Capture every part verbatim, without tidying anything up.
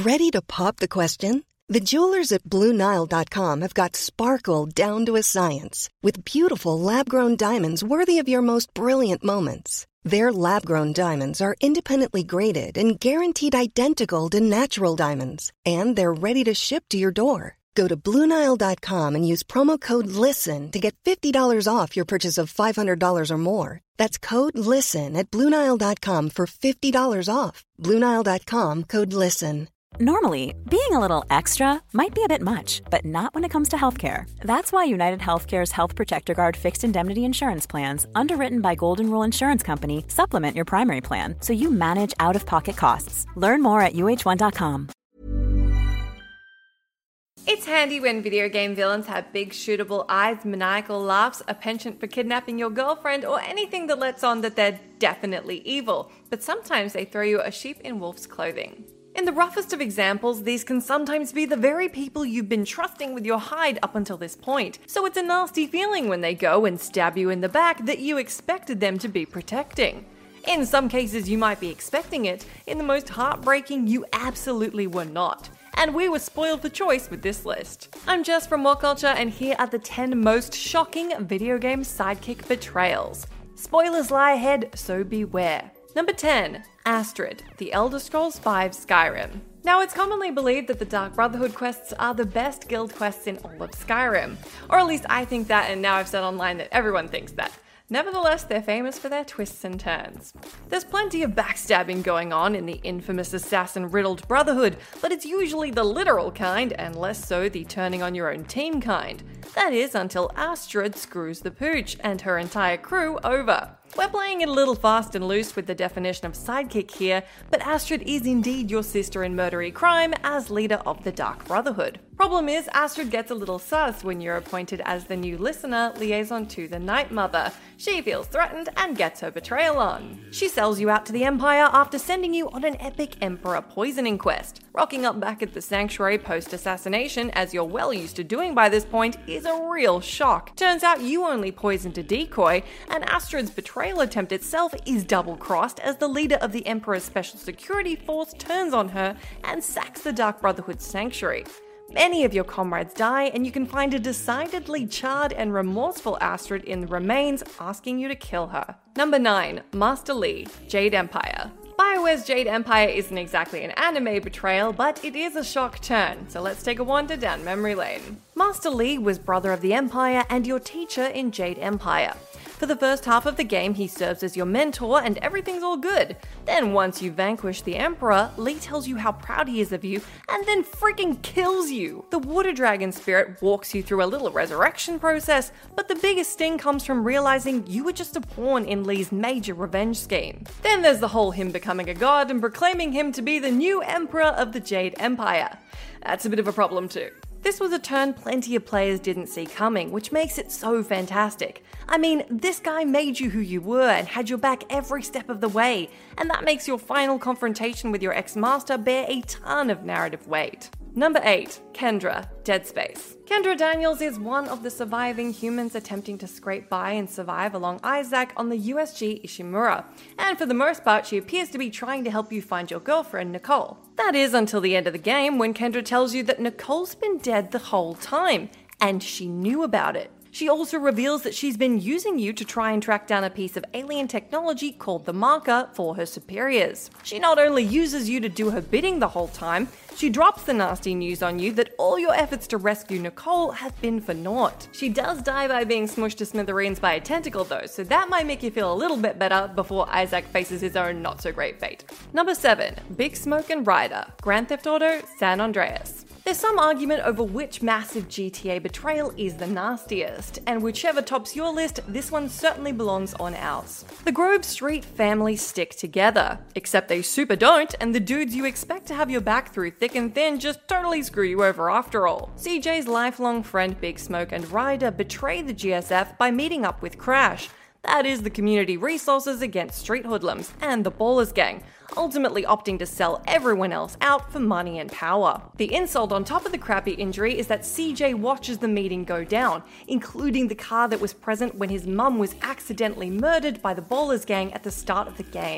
Ready to pop the question? The jewelers at Blue Nile dot com have got sparkle down to a science with beautiful lab-grown diamonds worthy of your most brilliant moments. Their lab-grown diamonds are independently graded and guaranteed identical to natural diamonds, and they're ready to ship to your door. Go to Blue Nile dot com and use promo code LISTEN to get fifty dollars off your purchase of five hundred dollars or more. That's code LISTEN at Blue Nile dot com for fifty dollars off. Blue Nile dot com, code LISTEN. Normally, being a little extra might be a bit much, but not when it comes to healthcare. That's why United Healthcare's Health Protector Guard fixed indemnity insurance plans, underwritten by Golden Rule Insurance Company, supplement your primary plan so you manage out-of-pocket costs. Learn more at U H one dot com. It's handy when video game villains have big shootable eyes, maniacal laughs, a penchant for kidnapping your girlfriend, or anything that lets on that they're definitely evil. But sometimes they throw you a sheep in wolf's clothing. In the roughest of examples, these can sometimes be the very people you've been trusting with your hide up until this point. So it's a nasty feeling when they go and stab you in the back that you expected them to be protecting. In some cases, you might be expecting it. In the most heartbreaking, you absolutely were not. And we were spoiled for choice with this list. I'm Jess from What Culture, and here are the ten most shocking video game sidekick betrayals. Spoilers lie ahead, so beware. Number ten. Astrid, The Elder Scrolls five Skyrim. Now, it's commonly believed that the Dark Brotherhood quests are the best guild quests in all of Skyrim. Or at least I think that, and now I've said online that everyone thinks that. Nevertheless, they're famous for their twists and turns. There's plenty of backstabbing going on in the infamous assassin-riddled Brotherhood, but it's usually the literal kind, and less so the turning on your own team kind. That is, until Astrid screws the pooch and her entire crew over. We're playing it a little fast and loose with the definition of sidekick here, but Astrid is indeed your sister in murdery crime as leader of the Dark Brotherhood. Problem is, Astrid gets a little sus when you're appointed as the new listener liaison to the Night Mother. She feels threatened and gets her betrayal on. She sells you out to the Empire after sending you on an epic Emperor poisoning quest. Rocking up back at the Sanctuary post-assassination, as you're well used to doing by this point, is a real shock. Turns out you only poisoned a decoy, and Astrid's betrayal attempt itself is double-crossed as the leader of the Emperor's special security force turns on her and sacks the Dark Brotherhood's sanctuary. Many of your comrades die, and you can find a decidedly charred and remorseful Astrid in the remains asking you to kill her. Number nine. Master Li, Jade Empire. BioWare's Jade Empire isn't exactly an anime betrayal, but it is a shock turn, so let's take a wander down memory lane. Master Li was brother of the Empire and your teacher in Jade Empire. For the first half of the game, he serves as your mentor and everything's all good. Then once you vanquish the Emperor, Li tells you how proud he is of you and then freaking kills you. The Water Dragon spirit walks you through a little resurrection process, but the biggest sting comes from realizing you were just a pawn in Li's major revenge scheme. Then there's the whole him becoming a god and proclaiming him to be the new Emperor of the Jade Empire. That's a bit of a problem too. This was a turn plenty of players didn't see coming, which makes it so fantastic. I mean, this guy made you who you were and had your back every step of the way, and that makes your final confrontation with your ex-master bear a ton of narrative weight. Number eight. Kendra, Dead Space. Kendra Daniels is one of the surviving humans attempting to scrape by and survive along Isaac on the U S G Ishimura, and for the most part she appears to be trying to help you find your girlfriend Nicole. That is until the end of the game when Kendra tells you that Nicole's been dead the whole time, and she knew about it. She also reveals that she's been using you to try and track down a piece of alien technology called the Marker for her superiors. She not only uses you to do her bidding the whole time, she drops the nasty news on you that all your efforts to rescue Nicole have been for naught. She does die by being smushed to smithereens by a tentacle though, so that might make you feel a little bit better before Isaac faces his own not-so-great fate. Number seven. Big Smoke and Ryder, Grand Theft Auto San Andreas. There's some argument over which massive G T A betrayal is the nastiest, and whichever tops your list, this one certainly belongs on ours. The Grove Street family stick together, except they super don't, and the dudes you expect to have your back through thick and thin just totally screw you over after all. C J's lifelong friend Big Smoke and Ryder betray the G S F by meeting up with Crash. That is the community resources against street hoodlums and the Ballers gang, ultimately opting to sell everyone else out for money and power. The insult on top of the crappy injury is that C J watches the meeting go down, including the car that was present when his mum was accidentally murdered by the Ballers gang at the start of the game.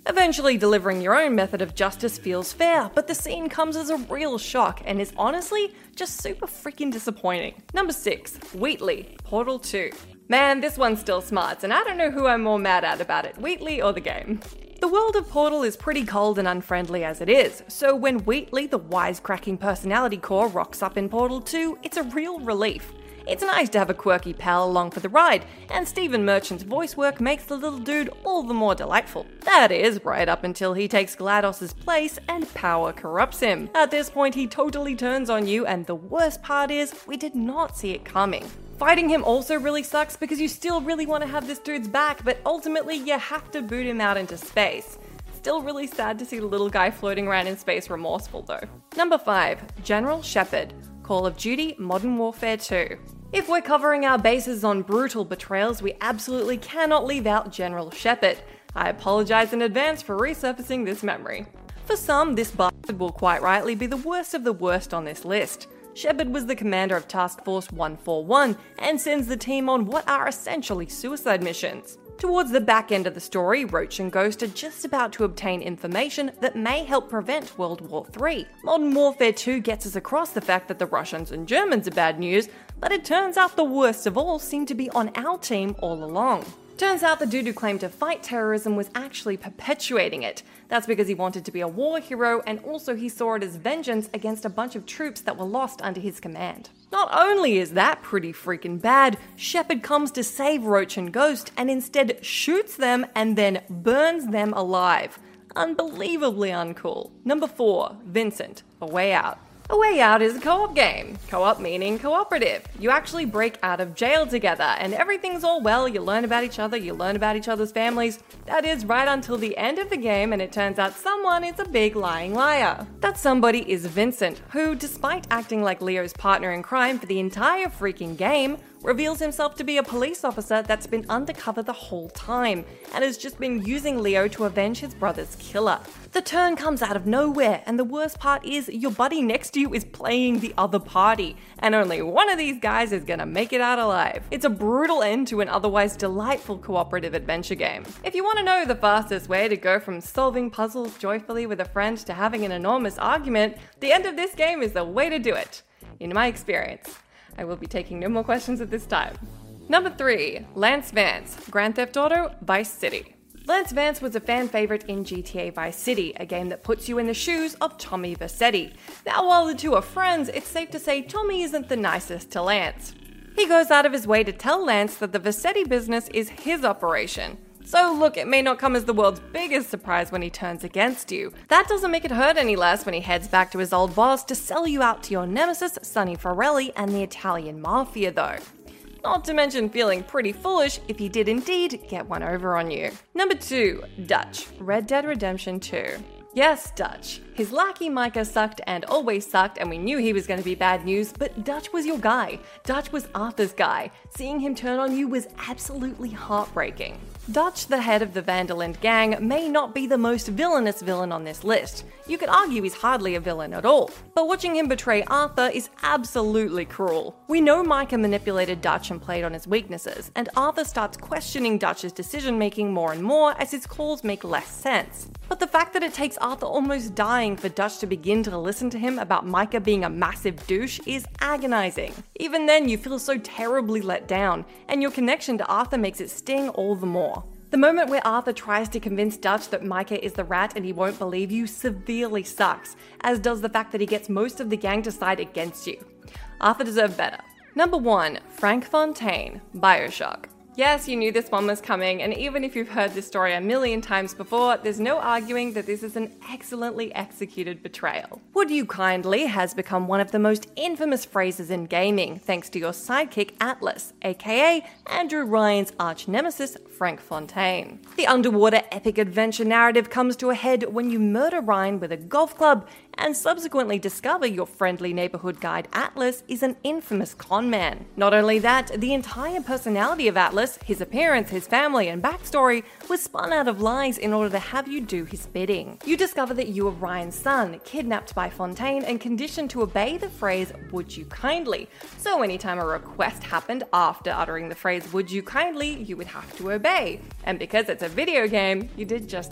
Eventually delivering your own method of justice feels fair, but the scene comes as a real shock and is honestly just super freaking disappointing. Number six, Wheatley, Portal two. Man, this one still smarts, and I don't know who I'm more mad at about it, Wheatley or the game. The world of Portal is pretty cold and unfriendly as it is, so when Wheatley, the wisecracking personality core, rocks up in Portal two, it's a real relief. It's nice to have a quirky pal along for the ride, and Stephen Merchant's voice work makes the little dude all the more delightful. That is, right up until he takes GLaDOS's place and power corrupts him. At this point, he totally turns on you, and the worst part is, we did not see it coming. Fighting him also really sucks because you still really want to have this dude's back, but ultimately you have to boot him out into space. Still really sad to see the little guy floating around in space remorseful though. Number five, General Shepard, Call of Duty Modern Warfare two. If we're covering our bases on brutal betrayals, we absolutely cannot leave out General Shepard. I apologize in advance for resurfacing this memory. For some, this bastard will quite rightly be the worst of the worst on this list. Shepard was the commander of Task Force one forty-one and sends the team on what are essentially suicide missions. Towards the back end of the story, Roach and Ghost are just about to obtain information that may help prevent World War three. Modern Warfare two gets us across the fact that the Russians and Germans are bad news, but it turns out the worst of all seem to be on our team all along. Turns out the dude who claimed to fight terrorism was actually perpetuating it. That's because he wanted to be a war hero, and also he saw it as vengeance against a bunch of troops that were lost under his command. Not only is that pretty freaking bad, Shepard comes to save Roach and Ghost and instead shoots them and then burns them alive. Unbelievably uncool. Number four, Vincent, A Way Out. A Way Out is a co-op game. Co-op meaning cooperative. You actually break out of jail together and everything's all well, you learn about each other, you learn about each other's families. That is right until the end of the game and it turns out someone is a big lying liar. That somebody is Vincent, who, despite acting like Leo's partner in crime for the entire freaking game, reveals himself to be a police officer that's been undercover the whole time, and has just been using Leo to avenge his brother's killer. The turn comes out of nowhere, and the worst part is your buddy next to you is playing the other party, and only one of these guys is gonna make it out alive. It's a brutal end to an otherwise delightful cooperative adventure game. If you want to know the fastest way to go from solving puzzles joyfully with a friend to having an enormous argument, the end of this game is the way to do it, in my experience. I will be taking no more questions at this time. Number three, Lance Vance, Grand Theft Auto Vice City. Lance Vance was a fan favorite in G T A Vice City, a game that puts you in the shoes of Tommy Vercetti. Now, while the two are friends, it's safe to say Tommy isn't the nicest to Lance. He goes out of his way to tell Lance that the Vercetti business is his operation. So look, it may not come as the world's biggest surprise when he turns against you. That doesn't make it hurt any less when he heads back to his old boss to sell you out to your nemesis, Sonny Forelli, and the Italian Mafia though. Not to mention feeling pretty foolish if he did indeed get one over on you. Number two, Dutch, Red Dead Redemption two. Yes, Dutch. His lackey Micah sucked and always sucked, and we knew he was going to be bad news, but Dutch was your guy. Dutch was Arthur's guy. Seeing him turn on you was absolutely heartbreaking. Dutch, the head of the Van der Linde gang, may not be the most villainous villain on this list. You could argue he's hardly a villain at all. But watching him betray Arthur is absolutely cruel. We know Micah manipulated Dutch and played on his weaknesses, and Arthur starts questioning Dutch's decision-making more and more as his calls make less sense. But the fact that it takes Arthur almost dying for Dutch to begin to listen to him about Micah being a massive douche is agonizing. Even then, you feel so terribly let down, and your connection to Arthur makes it sting all the more. The moment where Arthur tries to convince Dutch that Micah is the rat and he won't believe you severely sucks, as does the fact that he gets most of the gang to side against you. Arthur deserved better. Number one, Frank Fontaine, BioShock. Yes, you knew this one was coming, and even if you've heard this story a million times before, there's no arguing that this is an excellently executed betrayal. Would you kindly has become one of the most infamous phrases in gaming, thanks to your sidekick Atlas, aka Andrew Ryan's arch-nemesis Frank Fontaine. The underwater epic adventure narrative comes to a head when you murder Ryan with a golf club, and subsequently discover your friendly neighborhood guide Atlas is an infamous conman. Not only that, the entire personality of Atlas, his appearance, his family, and backstory was spun out of lies in order to have you do his bidding. You discover that you are Ryan's son, kidnapped by Fontaine and conditioned to obey the phrase, "would you kindly?" So anytime a request happened after uttering the phrase, "would you kindly?" you would have to obey. And because it's a video game, you did just that.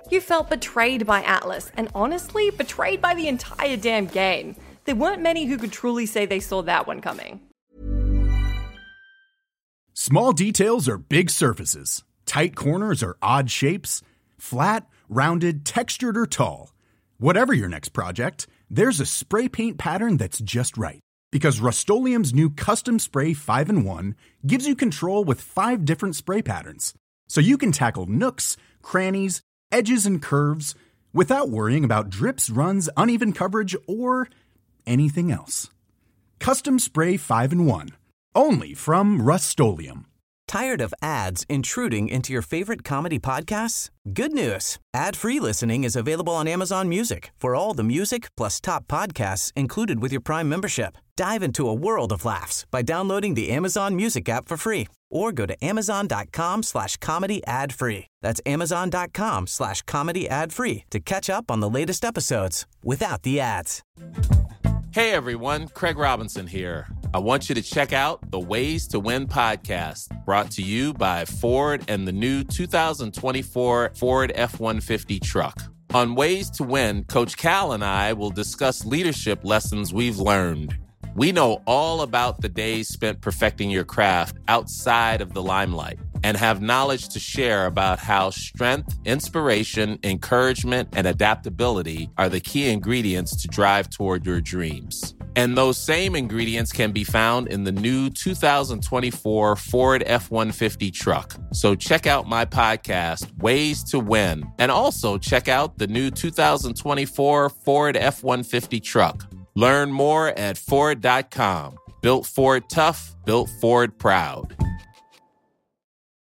You felt betrayed by Atlas, and honestly, betrayed by the entire damn game. There weren't many who could truly say they saw that one coming. Small details are big surfaces. Tight corners are odd shapes. Flat, rounded, textured, or tall. Whatever your next project, there's a spray paint pattern that's just right. Because Rust-Oleum's new Custom Spray five in one gives you control with five different spray patterns. So you can tackle nooks, crannies, edges, and curves without worrying about drips, runs, uneven coverage, or anything else. Custom Spray five in one. Only from Rust-Oleum. Tired of ads intruding into your favorite comedy podcasts? Good news. Ad-free listening is available on Amazon Music for all the music plus top podcasts included with your Prime membership. Dive into a world of laughs by downloading the Amazon Music app for free or go to amazon.com slash comedy ad free. That's amazon.com slash comedy ad free to catch up on the latest episodes without the ads. Hey everyone, Craig Robinson here. I want you to check out the Ways to Win podcast, brought to you by Ford and the new two thousand twenty-four Ford F one fifty truck. On Ways to Win, Coach Cal and I will discuss leadership lessons we've learned. We know all about the days spent perfecting your craft outside of the limelight and have knowledge to share about how strength, inspiration, encouragement, and adaptability are the key ingredients to drive toward your dreams. And those same ingredients can be found in the new two thousand twenty-four Ford F one fifty truck. So check out my podcast, Ways to Win, and also check out the new two thousand twenty-four Ford F one fifty truck. Learn more at Ford dot com. Built Ford tough, built Ford proud.